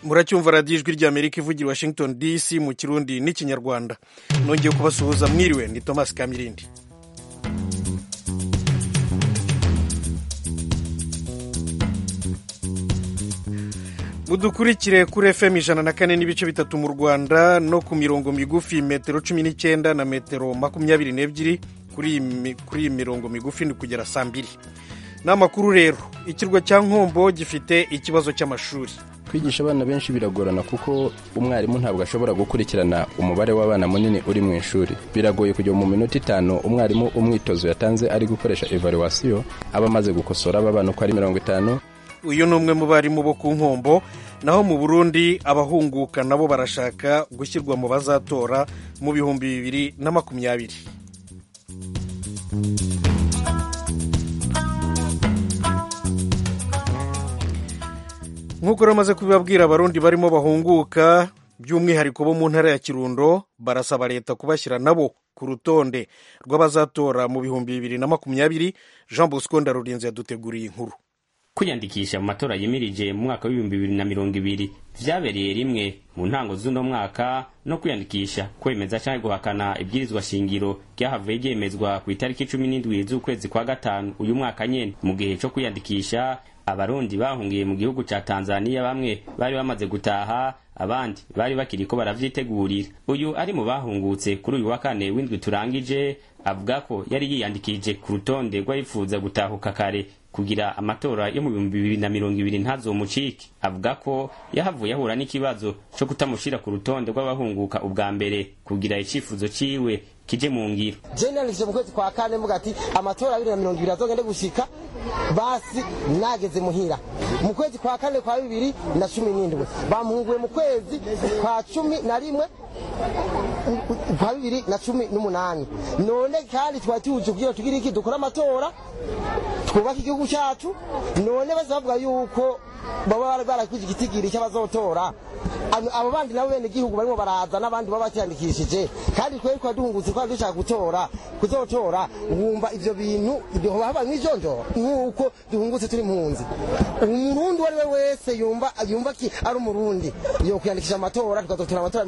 muracyumva radiyo ijwi ry'Amerika ivugira Washington DC mu kirundi n'ikinyarwanda. Nongeye kubasuhuza, mwiriwe, ni Thomas Kamirindi. Mudukurikire kuri FM 104.3 mu Rwanda no ku mirongo migufi metero 19 na metero 22 kuri mirongo migufi ni kugera saa 2. N'amakuru rero, ikirwa cya Nkombo gifite ikibazo cy'amashuri. Kwigisha abana benshi biragorana kuko umwarimu ntabwo ashobora gukurikirana umubare w'abana munini uri mu ishuri. Biragoye kujya mu minota 5 umwarimu umwitozo yatanze ari gukoresha evaluation aba amaze gukosora abana uko ari 50. Uyu ni umwe mu barimu bo ku Nkombo. Naho mu Burundi abahunguka nabo barashaka gushyirwa mu bazatora mu 2020. Nk'uko ramaze kubibabwira, abarundi barimo bahunguka by'umwihariko bo mu ntara ya Kirundo barasaba leta kubashyira nabo ku rutonde rw'abazatora mu 2020. Jean Bosco Ndarurinze yaduteguriye inkuru. Kwiyandikisha mu matora yimirije mu mwaka w'2020 vyabereye rimwe mu ntango z'uno mwaka, no kwiyandikisha kwemeza cyangwa guhakana ibwirizwa shingiro ryahavuye ryemezwa ku itariki 17 z'ukwezi kwa gatanu uyu mwaka nyene. Mu gihe cyo kwiyandikisha, abarundi bahungiye mu gihugu ca Tanzania bamwe bari bamaze gutaha, abandi bari bakiriko baravyitegurira. Uyu ari mu bahungutse kuri uyu wa kane w'indwi turangije avuga ko yari yiyandikije ku rutonde rw'abifuza gutahuka kare kugira amatora yo mu 2020 ntazomucike. Avuga ko yahavuye ahura n'ikibazo cyo kutamushira ku rutonde rw'abahunguka ubwa mbere kugira icifuzo ciwe kije mu ngiro. Generalise mu kwezi kwa kane mvuga ati amatora 2020 azogende gushika, basi nageze muhira. Mu kwezi kwa kane kwa 2017 bamuhunguye mu kwezi kwa 11 kwa 2018. None kandi twatuje kugira tugira iki dukora amatora twubaka igihugu cyacu. None bazavuga yuko baba barakwije igitigiri cy'abazotora, abo bandi nabo bene gihugu barimo baraza n'abandi baba batiyandikishije, kandi twari kwaduhungutse kwa dushaka kuzotora. Wumva ivyo bintu ibyo haba nk'ijonjo nk'uko duhungutse turi mpunzi. Umurundi wari wese yumva ki ari umurundi yo kwiyandikisha amatora, tukazotora amatora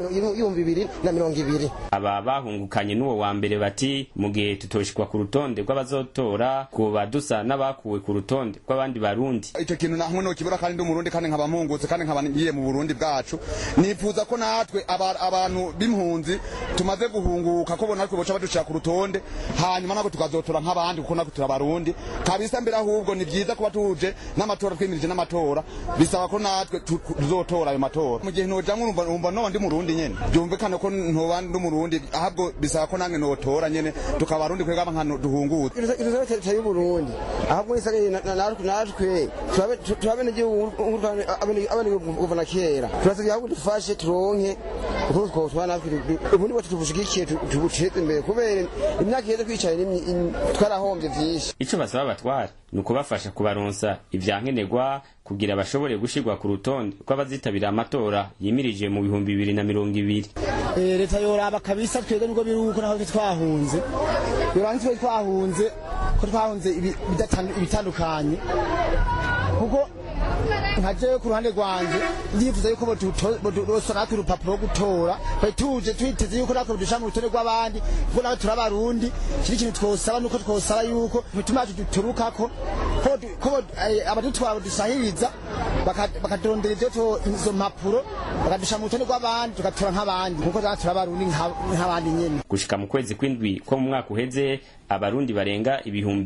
2020. Aba bahungukanye n'uwo wa mbere bati mu gihe tutoshikwa ku rutonde rw'abazotora ko badusa n'abakuwe ku rutonde rw'abandi barundi. Icyo kintu namwe no kibura kandi umurundi kandi nkaba mpungutse kandi nkaba ngiye mu Burundi bwacu. Nifuza ko natwe abantu b'impunzi tumaze guhunguka ko bona natwe boca badushaka ku rutonde, hanyuma nako tukazotora nk'abandi kuko natwe turabarundi kabisa. Mbere ahubwo ni byiza kuba tuje n'amatora, twimirije n'amatora, bisaba ko natwe tuzotora ayo matora. Mu gihe noja umva no ndi murundi nyene byumvikane ko ntoba ndi murundi, ahubwo bisaba ko nange notora nyene tukabarundi kwega nkano duhungutse. Izo y'u Burundi ahubwo isage natwe turabene gihugu abane kuvana kera, turasabye ahubwo dufashe turonke uko twotwana ubundi bwo tubushigikiye tubucetse imbere kubera imyaka yeze kwicaye twarahombye vyinshi. Ico basaba batwara ni ukubafasha kubaronsa ivyankenerwa kugira bashobore gushirwa ku rutonde rw'abazitabira amatora yimirije mu 2020. Leta yoraba kabisa twege nubwo biruko naho twahunze, yoranze twahunze ko twahunze ibitandukanye, kuko nkaje ku ruhande rwanje ndifuza yuko bodusona ku rupapuro gutora tuje twiteze yuko nako dusha mu rutonde rw'abandi, kuko nawe turabarundi. Kiri kintu twosaba nuko twosaba yuko bituma tuturukako ko abadutwara dusahiriza bakadondera ivyo izo mpapuro bakadusha mu rutonde rw'abandi tugatora nk'abandi, kuko turabarundi nk'abandi nyene. Gushika mu kwezi kw'indwi ko mu mwaka uheze, abarundi barenga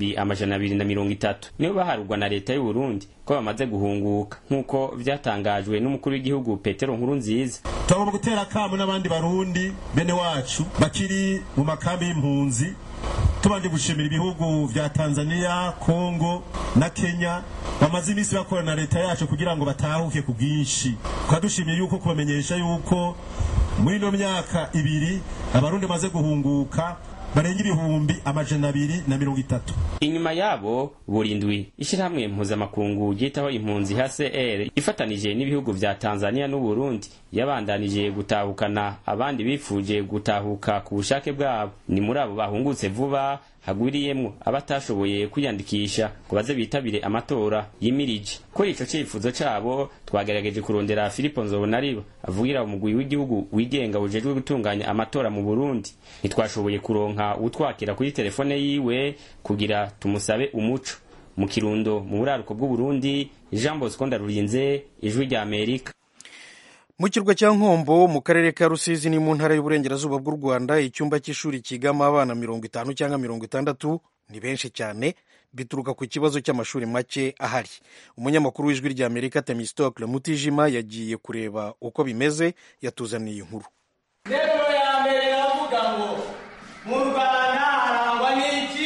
230 nibo baharugwa na leta y'u Burundi ko bamaze guhunguka, nkuko vyatangajwe n'umukuru w'igihugu Petero Nkurunziza. Tugomba gutera kamo n'abandi barundi bene wacu bakiri mu makambi y'impunzi, tubanje gushimira ibihugu vya Tanzania, Kongo na Kenya bamaze imisi bakorana na leta yacu kugira ngo batahuke ku bwinshi. Twadushimiye yuko kubamenyesha yuko muri no myaka 2 abarundi maze guhunguka barenga ibihumbi 230. Inyuma yabo burindwi ishirahamwe mpuzamakungu ryitaho impunzi HCR ifatanije n'ibihugu vya Tanzania n'u Burundi yabandanije gutahukana abandi bifuje gutahuka ku bushake bwabo. Ni muri abo bahungutse vuba hagwiriyemwo abatashoboye kwiyandikisha ngo baze bitabire amatora yimirije. Kuri ico cifuzo cabo twagerageje kurondera Filipo Nzobonariba avugira umugwi w'igihugu wigenga ujejwe gutunganya amatora mu Burundi. Nitwashoboye kuronka utwakira kuri telefone yiwe kugira tumusabe umuco. Mu Kirundo mu buraruko bw'u Burundi, Jean Bosco Ndarurinze, Ijwi rya Amerika. Mu kirwa cya Nkombo mu karere ka Rusizi ni mu ntara y'uburengerazuba bw'u Rwanda, icyumba cy'ishuri kigamo abana 50 cyangwa 60 ni benshi cyane, bituruka ku kibazo cy'amashuri make ahari. Umunyamakuru w'Ijwi rya Amerika Temistocle Mutijima yagiye kureba uko bimeze, yatuzaniye inkuru. Nero ya mbere yavuga ngo mu Rwanda harangwa n'iki?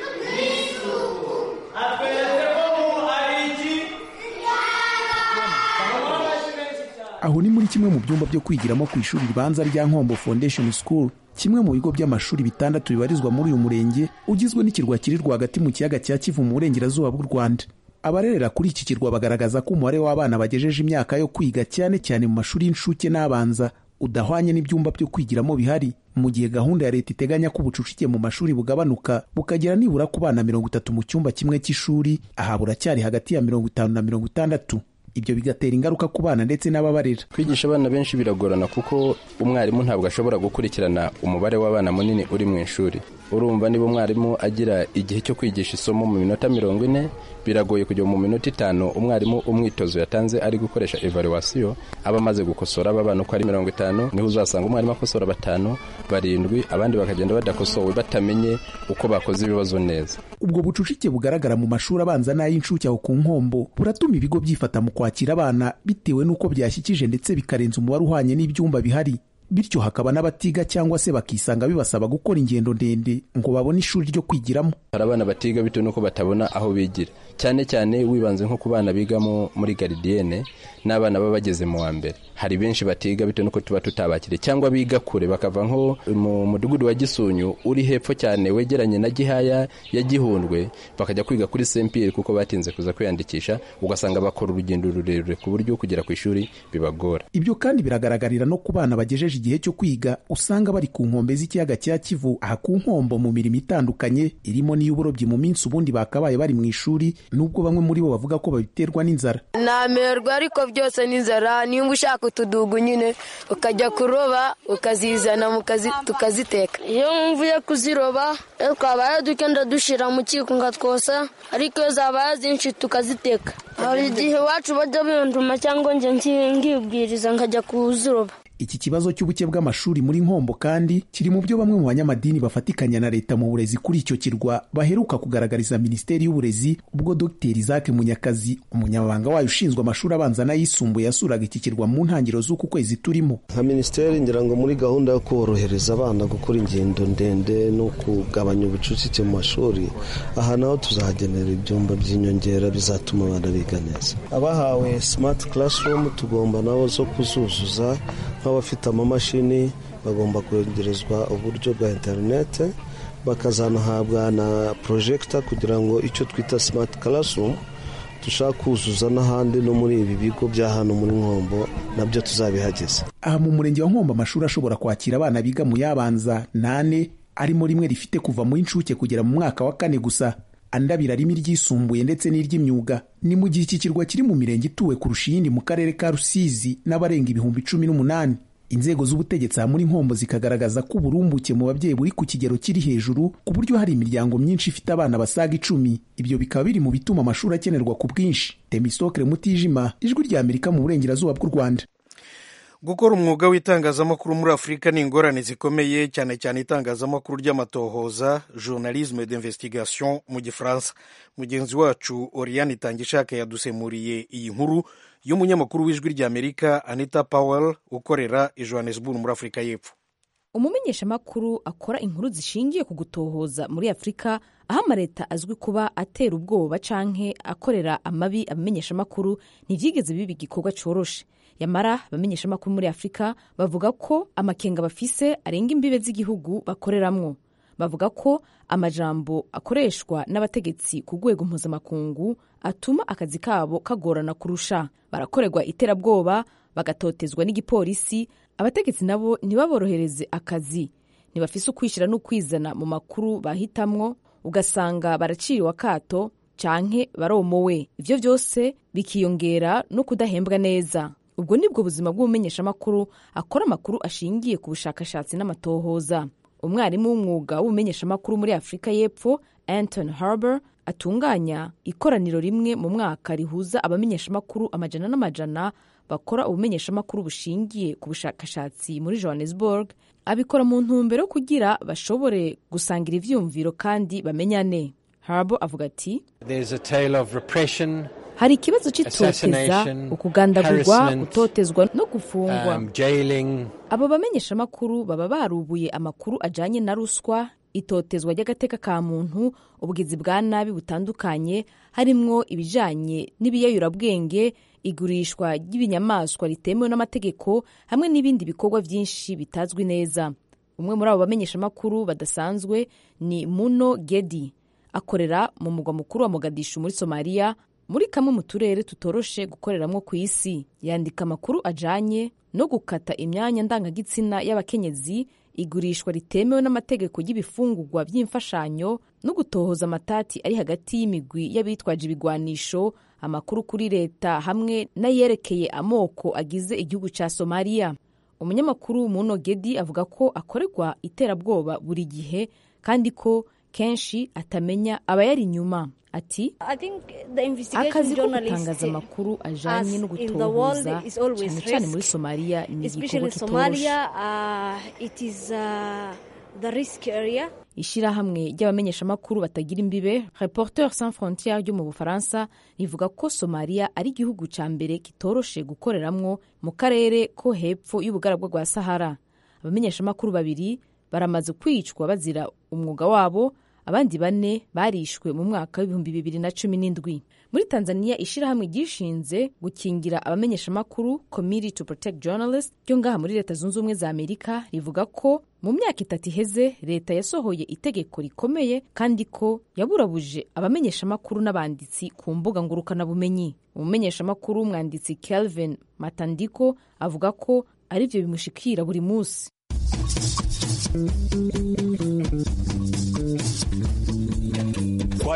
Aho ni muri kimwe mu byumba byo kwigiramo ku ishuri ribanza rya Nkombo Foundation School, kimwe mu bigo by'amashuri bitandatu bibarizwa muri uyu murenge ugizwe n'ikirwa kiri rwagati mu kiyaga cya Kivu mu burengerazuba bw'u Rwanda. Abarerera kuri iki kirwa bagaragaza ko umubare w'abana bagejeje imyaka yo kwiga cyane cyane mu mashuri y'incuke n'abanza udahwanye n'ibyumba byo kwigiramo bihari, mu gihe gahunda ya leta iteganya ko ubucucike mu mashuri bugabanuka bukagera nibura ku bana 30 mu cyumba kimwe cy'ishuri, aha buracyari hagati ya 50 na 60. Ibyo bigatera ingaruka ku bana ndetse n'ababarera. Kwigisha abana benshi biragorana kuko umwarimu ntabwo ashobora gukurikirana umubare w'abana munini uri mu ishuri. Urumva niba umwarimu agira igihe cyo kwigisha isomo mu minota 40, biragoye kujya mu minota 5 umwarimu umwitozo yatanze ari gukoresha evaluation aba maze gukosora abana uko ari 50, niho uzasanga umwarimu akosora 5, 7, abandi bakagenda badakosowe batamenye uko bakoze ibibazo neza. Ubwo bucucike bugaragara mu mashuri abanza n'ay'incuke aho ku Nkombo buratuma ibigo byifata mu kwakira abana bitewe n'uko byashyikije ndetse bikarenza umubare uhwanye n'ibyumba bihari, bityo hakaba n'abatiga cyangwa se bakisanga bibasaba gukora ingendo ndende ngo babone ishuri ryo kwigiramo. Hari abana batiga bitewe n'uko batabona aho bigira, cyane cyane wibanze nko ku bana bigamo muri gardienne n'abana baba bageze mu wa mbere. Hari benshi batiga bitewe n'uko tuba tutabakire cyangwa biga kure bakava nko mu mudugudu wa Gisunyu uri hepfo cyane wegeranye na Gihaya ya Gihundwe bakajya kwiga kuri Saint Pierre kuko batinze kuza kwiyandikisha, ugasanga bakora urugendo rurerure ku buryo kugera ku ishuri bibagora. Ibyo kandi biragaragarira no ku bana bagejeje igihe cyo kwiga, usanga bari ku nkombe z'ikiyaga cya Kivu aha ku Nkombo mu mirimo itandukanye irimo n'iy'uburobyi mu minsi ubundi bakabaye bari mu ishuri, nubwo bamwe muri bo bavuga ko babiterwa n'inzara. Namerwa ariko byose n'inzara, niba ushaka utudugu nyine ukajya kuroba ukazizana tukaziteka. Iyo mvuye kuziroba twabaye dukenda dushira mu kiko ngatwosa, ariko iyo zabaye zinshi tukaziteka. Hari igihe iwacu bajya binduma cyangwa nje ngibwiriza nkajya kuziroba. Iki kibazo cy'ubuke bw'amashuri muri Nkombo kandi kiri mu byo bamwe mu banyamadini bafatikanya na leta mu burezi kuri icyo kirwa baheruka kugaragariza Minisiteri y'Uburezi, ubwo Dr Isaac Munyakazi, umunyamabanga wayo ushinzwe amashuri abanza n'ayisumbuye, yasuraga iki kirwa mu ntangiriro z'uku kwezi turimo. Nka Minisiteri ngira ngo muri gahunda yo korohereza abana gukora ingendo ndende no kugabanya ubucucike mu mashuri, aha naho tuzagenera ibyumba by'inyongera bizatuma abana biga neza. Abahawe smart classroom tugomba nabo zo kuzuzuza, nk'abafite amamashini bagomba kwegerezwa uburyo bwa interinete, bakazanahabwa na projector kugira ngo icyo twita smart classroom dushaka kuzuza n'ahandi no muri ibi bigo bya hano muri Nkombo nabyo tuzabihageza. Aha mu murenge wa Nkombo amashuri ashobora kwakira abana biga mu yabanza 8, arimo rimwe rifite kuva mu incuke kugera mu mwaka wa 4 gusa, andi abiri arimo iryisumbuye ndetse n'iry'imyuga. Ni mu gihe iki kirwa kiri mu mirenge ituwe kurusha iyindi mu karere ka Rusizi n'abarenga 18,000. Inzego z'ubutegetsi muri Nkombo zikagaragaza ko uburumbuke mu babyeyi buri ku kigero kiri hejuru, ku buryo hari imiryango myinshi ifite abana basaga 10. Ibyo bikaba biri mu bituma amashuri akenerwa ku bwinshi. Temistocle Mutijima, Ijwi rya Amerika mu burengerazuba bw'u Rwanda. Gukora umwuga w'itangazamakuru muri Afurika ni ingorane zikomeye, cyane cyane itangazamakuru ry'amatohoza, journalisme d'investigation mu Gifaransa. Mugenzi wacu Oriane Itangishaka yadusemuriye iyi nkuru y'umunyamakuru w'Ijwi rya Amerika Anita Powell ukorera i Johannesburg muri Afurika y'Epfo. Umumenyeshamakuru akora inkuru zishingiye ku gutohoza muri Afurika, aho amaleta azwi kuba atera ubwoba canke akorera amabi abamenyeshamakuru, ntivyigeze biba igikorwa coroshe. Yamara abamenyeshamakuru muri Afurika bavuga ko amakenga bafise arenga imbibe z'igihugu bakoreramwo. bavuga ko amajambo akoreshwa n'abategetsi ku rwego mpuzamakungu atuma akazi kabo kagorana kurusha. Barakorerwa iterabwoba, bagatotezwa n'igipolisi, abategetsi nabo ntibaborohereze akazi, ntibafise ukwishira n'ukwizana mu makuru bahitamwo, ugasanga baraciriwe akato canke baromowe. Ivyo vyose bikiyongera no kudahembwa neza. Ubwo nibwo buzima bw'umumenyeshamakuru akora amakuru ashingiye ku bushakashatsi n'amatohoza. Umwarimu w'umwuga w'ubumenyeshamakuru muri Afrika y'Epfo, Anton Harber, atunganya ikoraniro rimwe mu mwaka rihuza abamenyeshamakuru amajana n'amajana bakora ubumenyeshamakuru bushingiye ku bushakashatsi muri Johannesburg. Abikora mu ntumbero kugira bashobore gusangira ivyumviro kandi bamenyane. Harber avuga ati, hari ikibazo c'itoteza, ukugandagurwa, gutotezwa no gufungwa. Abo bamenyeshamakuru baba barubuye amakuru ajanye na ruswa, itotezwa ry'agateka ka muntu, ubugizi bwa nabi butandukanye, harimwo ibijanye n'ibiyayurabwenge, igurishwa ry'ibinyamaswa ritemewe n'amategeko, hamwe n'ibindi bikorwa vyinshi bitazwi neza. Umwe muri abo bamenyeshamakuru badasanzwe ni Muno Gedi, akorera mu mugwa mukuru wa Mogadishu muri Somalia, muri kamwe mu turere tutoroshe gukoreramwo ku isi. Yandika amakuru ajanye no gukata imyanya ndangagitsina y'abakenyezi, igurishwa ritemewe n'amategeko y'ibifungurwa by'imfashanyo, no gutohoza amatati ari hagati y'imigwi y'abitwaje ibigwanisho, amakuru kuri leta hamwe n'ayerekeye amoko agize igihugu ca Somalia. Umunyamakuru Muno Gedi avuga ko akorerwa iterabwoba buri gihe kandi ko kenshi atamenya abayari inyuma. Ati, akazi ko gutangaza amakuru ajanye no gutohoza cyane cyane muri Somalia ni igikorwa kitoroshe. Ishirahamwe ry'abamenyeshamakuru batagira imbibe, Reporters sans frontières ryo mu Bufaransa, rivuga ko Somalia ari igihugu ca mbere kitoroshe gukoreramwo mu karere ko hepfo y'ubugaragwa bwa Sahara. Abamenyeshamakuru 2 baramaze kwicwa bazira umwuga wabo, abandi 4 barishwe mu mwaka w'2017. Muri Tanzania, ishirahamwe gishinze gukingira abamenyeshamakuru, Committee to Protect Journalists, ryo ngaha muri Leta Zunze Ubumwe za Amerika, rivuga ko mu myaka 3 iheze leta yasohoye itegeko rikomeye kandi ko yaburabuje abamenyeshamakuru n'abanditsi ku mbuga ngurukana bumenyi. Umumenyeshamakuru umwanditsi Kelvin Matandiko avuga ko ari byo bimushikira buri munsi. Kwa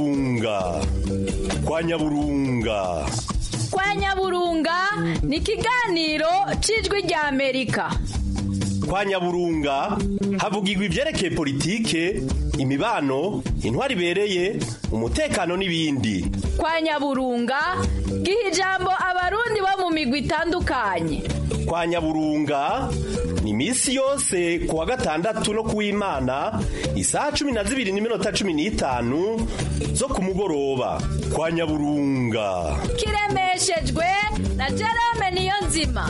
Nyaburunga ni ikiganiro c'ijwi rya Amerika. Kwa Nyaburunga havugirwa ivyerekeye politike, imibano, intwari ibereye, umutekano n'ibindi. Kwa Nyaburunga giha ijambo abarundi bo mu migwi itandukanye. Kwa Nyaburunga ni misi yose kuwa gatandatu no kuw'Imana isaha 12:15 zo kumugoroba. Kwa Nyaburunga kiremeshejwe na Jerome Niyonzima.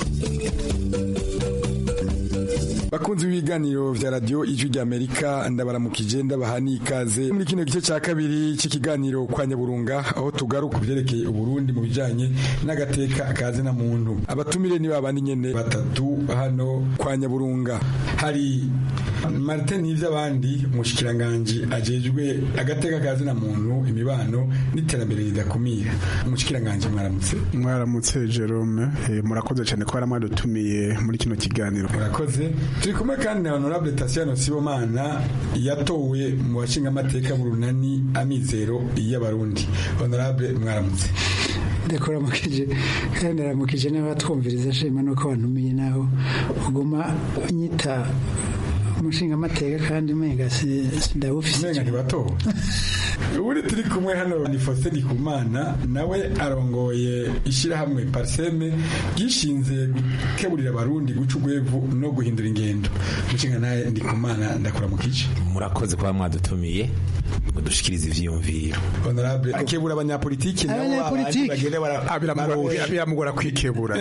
Bakunzi b'ibiganiro vya radio Ijwi rya Amerika, ndabaramukije ndabahani ikaze muri kino gice ca kabiri c'ikiganiro Kwa Nyaburunga, aho tugaruka kuvyerekeye Uburundi mu bijanye n'agateka akazi na muntu. Abatumire ni babandi nyene batatu hano Kwa Nyaburunga. Hari Martin Nivyabandi, umushikiranganje ajejwe agateka akazi na muntu, imibano n'iterambere ridakumira. Umushikiranganje mwaramutse. Mwaramutse Jerome, murakoze cyane ko aradutumiye muri kino kiganiro. Murakoze. Turi kumwe kandi na Honorable Tatiana Sibomana, yatowe mu bashinga amateka burunani Amizero y'Abarundi. Honorable mwaramutse. Ndakora mukije kandi naramukije n'abatwumviriza shema no ko bantumiye naho uguma nyita umushinga amateka kandi menga ndabufise. Menga ntibatowe. Uri turi kumwe hano ni Faustin Ndikumana, nawe arongoye ishirahamwe Parseme gishinze gukeburira abarundi guca ugwevu no guhindura ingendo. Mushinga naye Ndikumana, ndakora mukije. Murakoze kuba mwadutumiye ngo dushikirize ivyiyumviro. Honorable akebura abanyapolitiki nabo bagende biramugora kwikebura.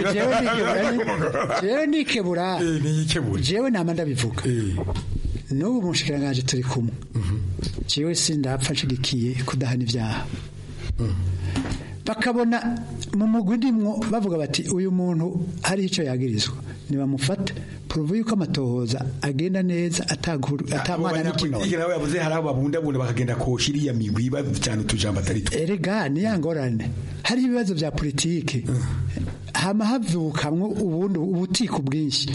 Jewe nikebura. Niyikebura. Jewe nama ndabivuga. N'ubu mushikiranganje turi kumwe. Jewe sindapfa nshigikiye kudahana ivyaha. Bakabona mu mugwi ndimwo bavuga bati uyu muntu hari ico yagirizwa, nibamufata prove yuko amatohoza agenda neza atamwana n'ikino nawe yavuze hari abo babundabunda bakagenda koshiriya migwi cyane tujamba atari twe erega ni yangorane hari ibibazo bya politike hama havukamwo ubundi ubutiko bwinshi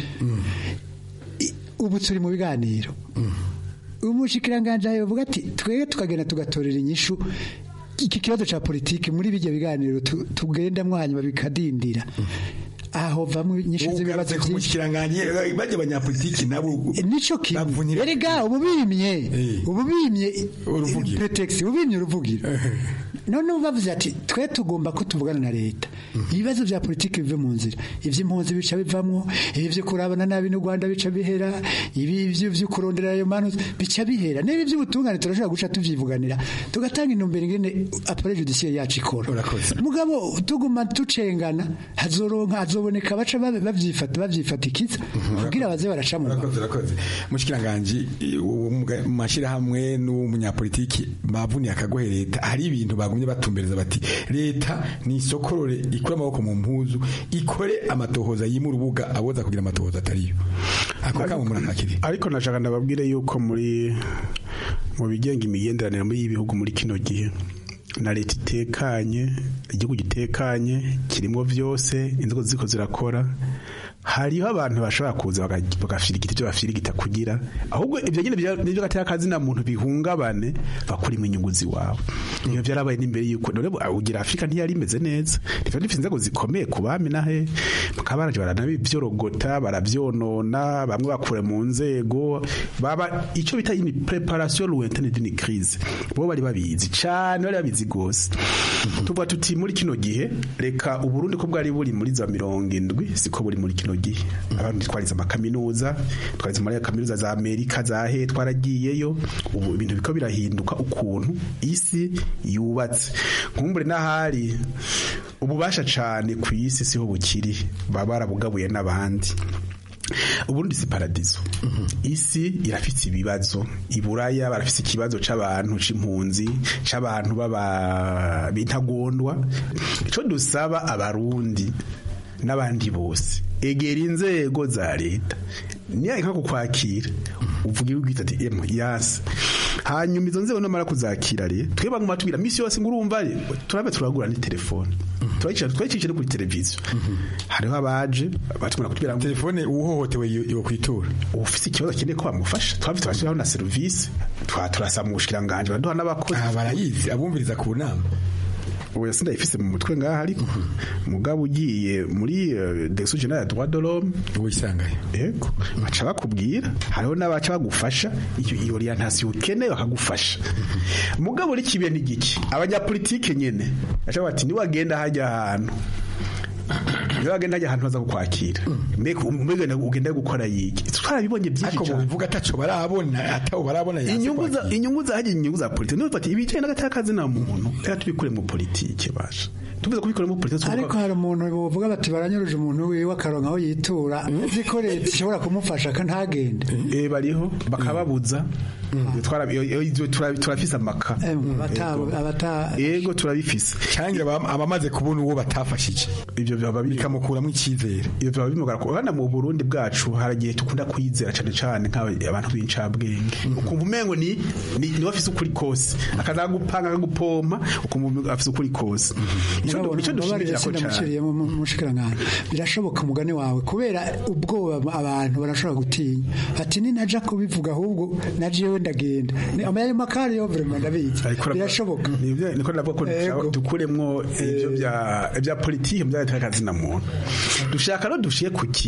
ubu turi mu biganiro umushikiranganje yavuga ati twege tukagenda tugatorera inyishu iki kibazo cha politike muri bijya biganiro tugenda mwanya babikadindira aho vamwe nyinshi z'ibibazo by'umushikiranganje bajya abanyapolitiki nabo nico kimwe erega ububimye pretext ubimye uruvugira none bavuze ati twe tugomba ko tuvugana na leta ibibazo bya politiki bive mu nzira ivy'impunzi bica bivamwo ivyo kurabana nabi n'u Rwanda bica bihera ivyo kurondera ayo manu bica bihera nebe by'ubutungane turashobora guca tuvyivuganira tugatanga intumbero ingene appareil judiciaire yacu ikora mugabo tuguma tucengana hazoboneka baca bavyifatikiza kugira baze baracamo rakoze mushikiranganje mashira hamwe n'umunyapolitiki bavuniye akagohe leta hari ibintu bagumye batumbereza bati leta ni isokorore ikora amaboko mu mpuzu ikore amatohoza yimura urubuga aboza kugira amatohoza atariyo akakamo murakiri ariko nashaka ndababwire yuko muri mu bigenga imigenderanire muri ibihugu muri kino gihe na leta itekanye igihugu gitekanye kirimo byose inzego ziko zirakora hariho abantu bashobora kuza bagafirigita ibyo bafirigita kugira ahubwo ibyo nyine nibyo gatera kazi na muntu bihungabane bakuri mu nyungu ziwawe niyo byarabaye n'imbere yuko none ugira Afrika ntiyari imeze neza rero difite inzego zikomeye kubami nahe bakabaraje baranabibyogota baravyonona bamwe bakure mu nzego baba ico bita une préparation lointaine d'une crise bo bari babizi cyane bari babizi gose tuvuga tuti muri kino gihe reka uburundi ko bwari buri muri za 70 siko buri muri kino gihe abantu twariza amakaminuza twariza muri kaminuza za Amerika zahe twaragiyeyo ubu ibintu biko birahinduka ukuntu isi yubatse nkumbure n'ahari ububasha cyane ku isi siho bukiri babarabugabuye n'abandi uburundi si paradizo isi irafite ibibazo iburaya barafite ikibazo c'abantu c'impunzi c'abantu baba bintagondwa ico dusaba abarundi n'abandi bose egera inzego za leta niya nka kukwakira uvugira ugita ati yasi hanyuma izo nzego namara kuzakira re tweba ngo matubira misi yose ngurumva turabe turagura ni telefone twayicishije kuri televiziyo hariho abaje batumira kutubira telefone uhohotewe yo kwitura ufite ikibazo kinde ko bamufasha twafite abashiraho na service turasaba mu bushikiranganje baduha n'abakozi barayizi abumviriza ku nama ubu yasinda ifise mu mutwe ngaha ariko mugabo ugiye muri Direction Generale ya Droit de l'Homme wisangaye yego baca bakubwira hariho n'abaca bagufasha iyo orientation ukeneye bakagufasha mugabo rikibiye n'igiki abanyapolitike nyene acha bati ni wagenda hajya ahantu yagenda hajya ahantu baza kukwakira mbeko umugenda ugenda gukora yiki twarabibonye byinshi cyane ariko bivuga ataco barabona inyungu za hajya inyungu za politike no bati ibicaye n'agatakazi na muntu reka tubikure mu politike basha tuvuze kubikora mu politike ariko hari umuntu bavuga bati baranyuruje umuntu wiwe akaronka aho yitura ziko leta ishobora kumufasha ntagende bariho bakababuza turafise amaka yego turabifise cyangwa abamaze kubona uwo batafashije ibyo byaba bikamukuramo icyizere iyo byaba bimugara ko hana mu Burundi bwacu haragiye tukunda kwizera cyane nk'abantu b'incabwenge ukumva umengo ni wafise ukuri kose akazagupanga akagupompa ukumva afise ukuri kose ico dushimira ko cyane mushikirangana birashoboka umugani wawe kubera ubwoba abantu barashobora gutinya ati ni naja kubivuga ahubwo naje ndagenda ni amaye makari yo vraiment ndabizi birashoboka niko navuga ko dukuremwo ibyo bya politike by'akazi na muntu dushaka no dushiye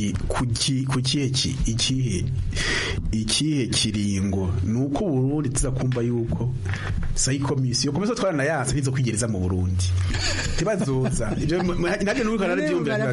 ikihe kiringo nuko Burundi tuzakumva yuko sai komisiyo twarana yanse bizo kwigereza mu Burundi tibazoza ibyo nabyo nuko narabyumvira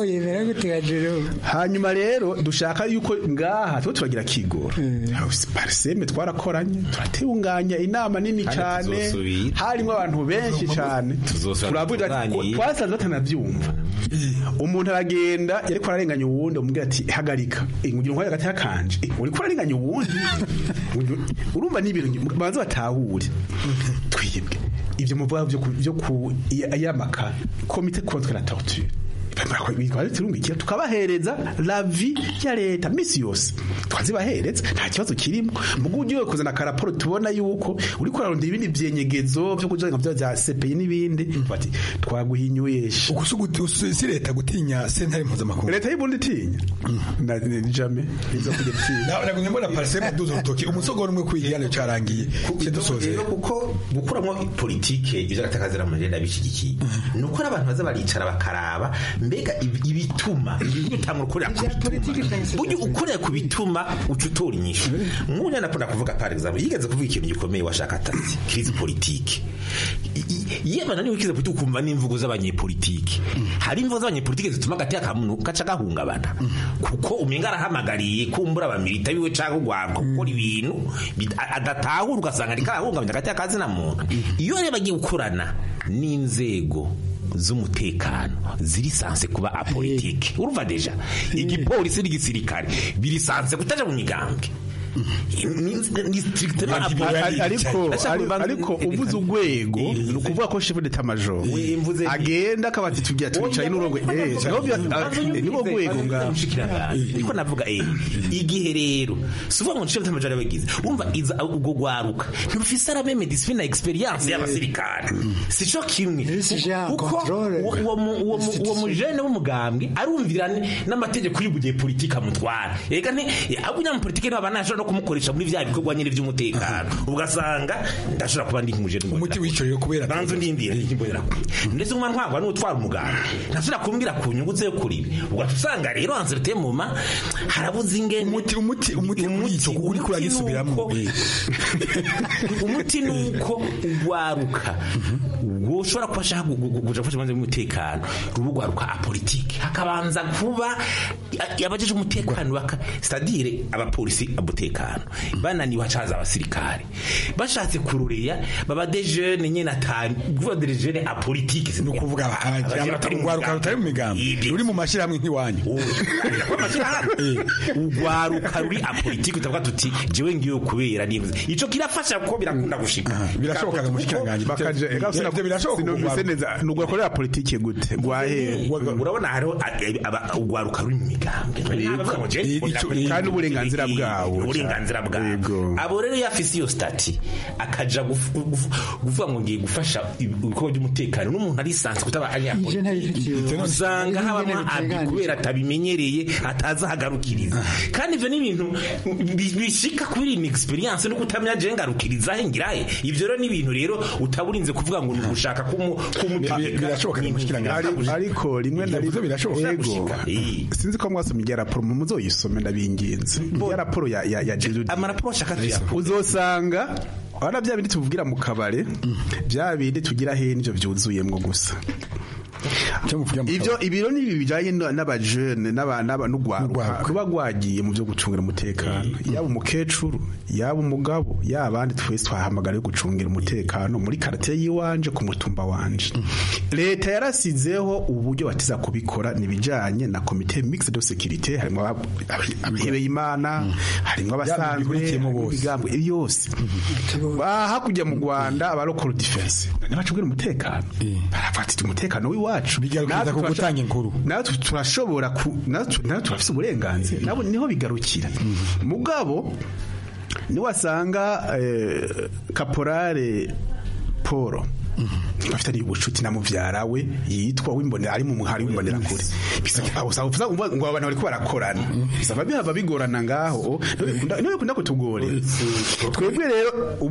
hanyuma rero dushaka yuko ngaha turagira kigoro parseme twarakoranye turatunganya inama nini cyane harimo abantu benshi cyane turavuga twasanze batanabyumva umuntu aragenda yariko ararenganya uwundi umubwira ati hagarika ngugira nkwaye gati yakanje uriko ararenganya uwundi urumva n'ibintu banze batahure twibwe ibyo muvuga byo ku yamaka komite contre la torture turungikira tukabahereza la vie ya leta misi yose twazibahereza nta kibazo kirimo mugo ugiye kuzana karaporo tubona yuko uri kurarunda ibindi byenyegezo byo kujenga bya CPI n'ibindi bati twaguhinyuyesha si leta gutinya sentare mpuzamakungu leta y'Uburundi tinya na jamais izo kugetinya nagumye mbona parsema duzo rutoki umusogoro umwe kwigiyano cyarangiye kidusoze kuko gukuramo politike ivyo gatakazira mu agenda bishigikiye nuko abantu baza baricara bakaraba mbega ibituma ibituma ukorera buryo ukorera ku bituma ucutora inyishu nk'unya napona kuvuga par exemple yigeze kuvuga ikintu gikomeye washaka atazi crise politique yeba nani wikize putu kumva n'imvugo z'abanyepolitike hari imvugo z'abanyepolitike zituma gati akamuntu gaca gahungabana kuko umenga arahamagariye kumbura abamilita biwe cyangwa gwabwo gukora ibintu adatahura ugasanga rikarahungabanya gati akazi na muntu iyo reba bagiye gukorana n'inzego z'umutekano ziri sanse kuba apolitike urumva deja igipolisi n'igisirikare biri sanse kutaja mu migambwe ariko uvuze urwego ni ukuvuga ko chef d'état major agenda akabati tugiye twicaye n'urongo nibo rwego ngaho niko navuga igihe rero suva mu chef d'état major yabagize urumva iza ubwo gwaruka ntibufise arameme discipline na experience y'abasirikare sico kimwe kuko uwo mujene w'umugambwe arumvira n'amategeko y'ubugiye politika mutwara ega ne abunya mu politika n'abanashobora no kumukoresha muri vya bikorwa nyine vy'umutekano ugasanga ndashobora kuba ndi nk'umujene umuti wicoreye kubera banzo ndindira nkimbonera ndetse umwana ntwagwa n'utwara umuganda ndashobora kumbwira ku nyungu ze kuri ugatusanga rero anzerte muma harabuze ingene umuti uri kuragisubiramo umuti nuko ugwaruka ushobora kubasha gufasha manze y'umutekano rubugwaruka apolitike hakabanza kuba yabajeje umutekano c'est-à-dire abapolisi abutekano bananiwe hacaza abasirikare bashatse kurureya baba des jeunes nyene atanu kuva des jeunes apolitike no kuvuga abagwaruka rutari mu migambi ruri mu mashirahamwe nk'iwanyu ugwaruka ruri apolitike utavuga tuti jewe ngiyo kubera nivuze ico kirafasha ko birakunda gushika birashoboka mu kikanganye bakaje birashoboka neza nugakorera politike gute gwahe urabona hariho ugwaruka ruri mu migambi kandi uburenganzira bwawo abo rero yafise iyo stati akaja kuvuga ngo ngiye gufasha ibikorwa by'umutekano n'umuntu ari sanse kutaba usanga habamo kubera atabimenyereye ataza hagarukiriza kandi ivyo n'ibintu bishika kuri iyi experience no kutamenya je ngarukiriza ngirahe ivyo rero n'ibintu rero utaburinze kuvuga ngo nugushaka birashoboka ariko rimwe na rimwe birashoboka sinzi ko mwasomye ya raporo muzoyisome ndabinginze ya raporo ya Jude amaraporo shaka uzosanga ara bya bindi tuvugira mu kabare bya bindi tugira he nivyo vyuzuyemwo gusa ivyo ibiro nibi bijanye n'abajene n'abana n'ugwaruka kuba gwagiye mu byo gucungira umutekano yaba umukecuru yaba umugabo yaba abandi twese twahamagara yo gucungira umutekano muri quartier yiwanje ku mutumba wanje leta yarasizeho uburyo batiza kubikora nibijanye na comité mixte de sécurité harimo abihebeye imana harimo abasanzwe imigambo yose hakujya mu Rwanda aba local defense n'abacungira umutekano barafatira umutekano wacu bigaragaza ko gutanga inkuru natwe turashobora natwe turafise uburenganzira nabo niho bigarukira mugabo ni wasanga kaporale Paul bafitanye ubucuti na muvyara we yitwa wimbonera ari mu muhari wimbonera kure bisaba usavuza ngo abantu bari ko barakorana bisaba bihava bigorana ngaho no kunda kutugore twebwe rero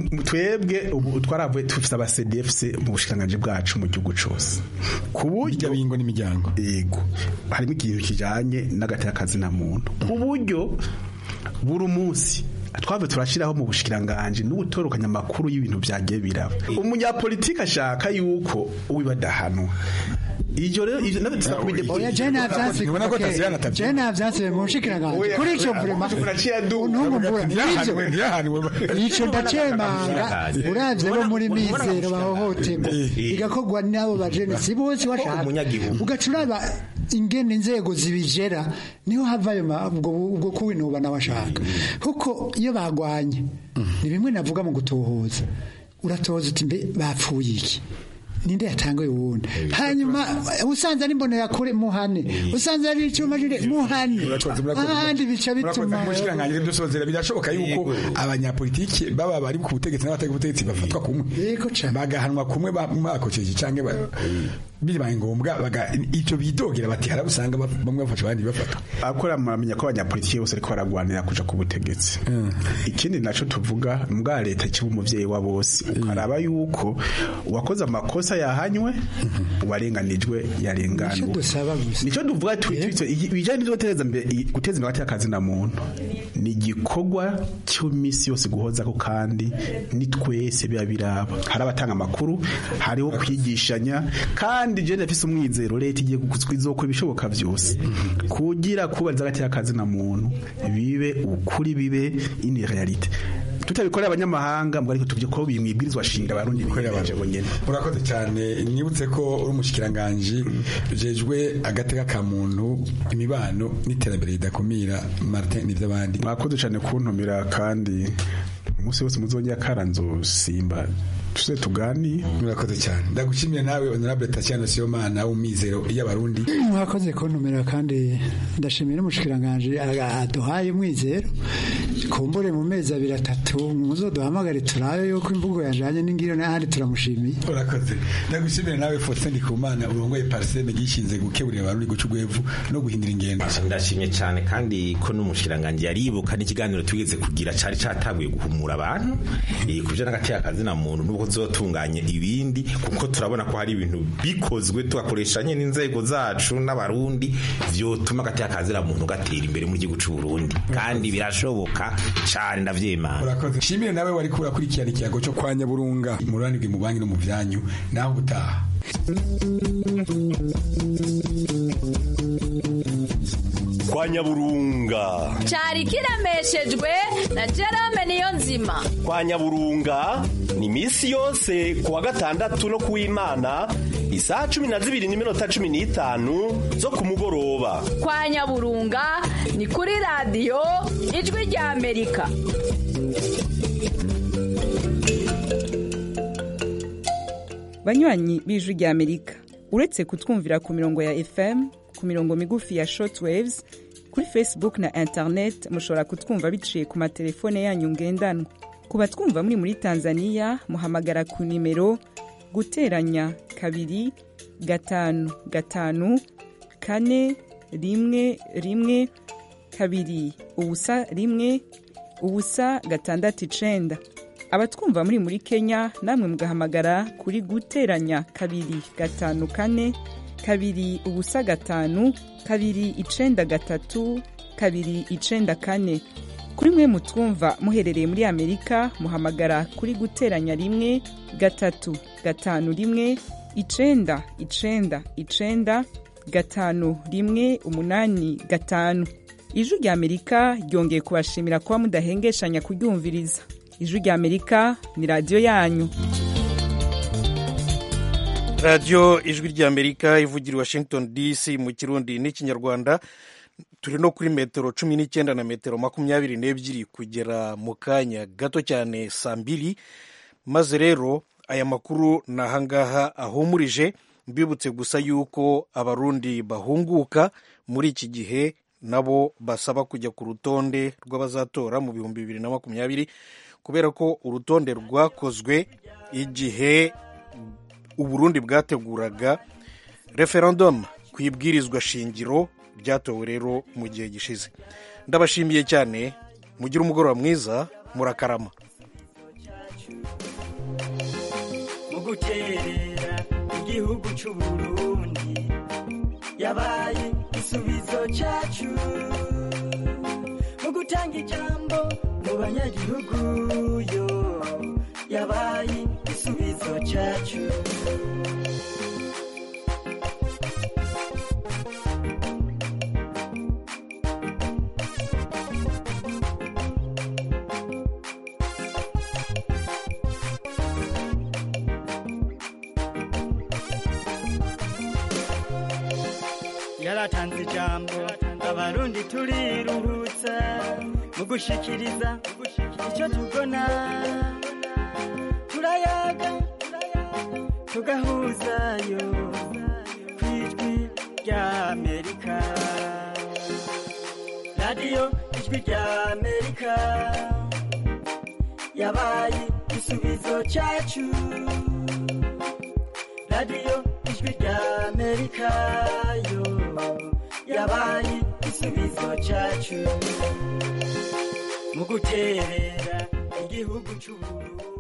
ubu twaravuye tufite aba CDFC mu bushikanganje bwacu mu gihugu cyose kuburyo bingo n'imiryango yego harimo ikintu kijanye n'agatakazi na muntu kuburyo buri munsi twave turashiraho mu bushikiranganje n'ubutorokanya makuru y'ibintu byagiye biraba umunyapolitike ashaka yuko uwibadahanwa ijo rero ijo nabe tsakumije oya jena avyanse ubona ko tazirana tabye jena avyanse mu bushikiranganje kuri ico vraiment ntumbura ico ndacemanga uravye bo muri mizero bahohoterwa igakogwa nabo bajene si bose bashaka ugacuraba ingene inzego zibijera niho havayo ubwo kuwinuba nabashaka kuko iyo bagwanye ni bimwe navuga mu gutohoza uratoza uti mbe bapfuye iki ninde yatangaye uwundi hanyuma usanze ari mbonera kure muhane usanze ari icuma jire muhane ahandi bica bituma mushikanganje dusozera birashoboka yuko abanyapolitiki baba bari ku butegetsi n'abatari ku butegetsi bafatwa kumwe bagahanwa kumwe bakoceje canke bibaye ngombwa icyo bidogera bati harabusanga bamwe bafasha abandi bafata akora muramenya ko abanyapolitiki bose ariko baragwanira kuja ku butegetsi ikindi naco tuvuga mbwa leta kiba umuvyeyi wa bose ukaraba yuko uwakoze amakosa yahanywe uwarenganijwe yarenganwe nico duvuga ibijanye n'ivyo guteza imbere akazi na muntu ni igikorwa cy'imisi yose guhoza ko kandi ni twese biba biraba hari abatanga amakuru hariho kwigishanya kandi je ndafise umwizero leta igiye kuzokora ibishoboka byose kugira kubariza agati y'akazi na muntu bibe ukuri bibe ini realite tutabikorera abanyamahanga mbwo ariko tuvye ko bimwibwirizwa shinga barundi bikorera baje bonyene. Urakoze cyane nibutse ko uri umushikiranganje jejwe agateka ka muntu imibano n'iterambere ridakumira Martin n'ivy'abandi. Mwakoze cyane kuntumira kandi umunsi wose muzongera karanzo simba tuze tugani. Murakoze cyane ndagushimiye nawe honorable Tatiana Sibomana umizero y'abarundi. Mwakoze kuntumira kandi ndashimira umushikiranganje aduhaye umwizero kumbure mu mezi 3 muzoduhamagare turabe yuko imvugo yajanye n'ingiro n'ahandi turamushimiye. Urakoze ndagushimira nawe Faustin Ndikumana urongoye parseme gishinze gukeburira abarundi gucugwevu no guhindura ingendo. Ndashimye cyane kandi ko n'umushikiranganje yaribuka n'ikiganiro tugeze kugira cari catabuye guhumura abantu kuje n'agati y'akazi na muntu nubwo zotunganye ibindi kuko turabona ko hari ibintu bikozwe tugakoreshanye n'inzego zacu n'abarundi vyotuma agati y'akazi na muntu gatera imbere mu gihugu c'u Burundi kandi birashoboka cyane ndavyemana. Urakoze shimire nawe wari kurakurikirana ikiyago cyo kwa Nyaburunga muranirwe mu banki no mu vyanyu naho gutaha. Kwa Nyaburunga cyari kiremeshejwe na Jerome Niyonzima. Kwa Nyaburunga ni misi yose kuwa gatandatu no kuw'Imana isaha 12:15 zo kumugoroba. Kwa Nyaburunga ni kuri radio Ijwi rya Amerika. Banywanyi b'Ijwi rya Amerika uretse kutwumvira ku mirongo ya FM ku mirongo migufi ya shortwaves kuri Facebook na internet mushobora kutwumva biciye ku matelefone yanyu ngendanwa. Kuba twumva muri Tanzania muhamagara ku nimero guteranya 2 5 5 4 1 2 ubusa 1 ubusa 6 abatwumva muri Kenya namwe mugahamagara kuri guteranya 2 5 4 2 ubusa 5 2 9 3 2 9 kuri mwe mutwumva muherereye muri Amerika muhamagara kuri guteranya 1 3 5 1 9 9 5 1 8 5. Ijwi rya Amerika ryongeye kubashimira kuba mudahengeshanya kuryumviriza. Ijwi rya Amerika ni radio yanyu. Radio Ijwi rya Amerika ivugira Washington DC mu Kirundi n'ikinyarwanda. Turi no kuri metero 19 na metero 22 kugera mu kanya gato cyane saa 2. Maze rero aya makuru nahangaha ahumurije mbibutse gusa yuko abarundi bahunguka muri iki gihe nabo basaba kujya ku rutonde rw'abazatora mu 2020 kubera ko urutonde rwakozwe igihe Uburundi bwateguraga referendum kwibwirizwa shingiro ryatowe rero mu gihe gishize. Ndabashimiye cyane mugira umugoroba mwiza murakarama. Muguterera igihugu cy'u Burundi yabaye isubizo cyacu mugutanga ijambo mu banyagihugu yo yabaye isubizo cyacu. Yaratanze ijambo abarundi turiruhutsa mugushikiriza icyo tugona turayaga tugahuzayo ku ijwi rya amerika radiyo ijwi rya amerika yabaye igisubizo cyacu radiyo ijwi rya amerika yo yabaye igisubizo cyacu mu guterera igihugu cy'ubururu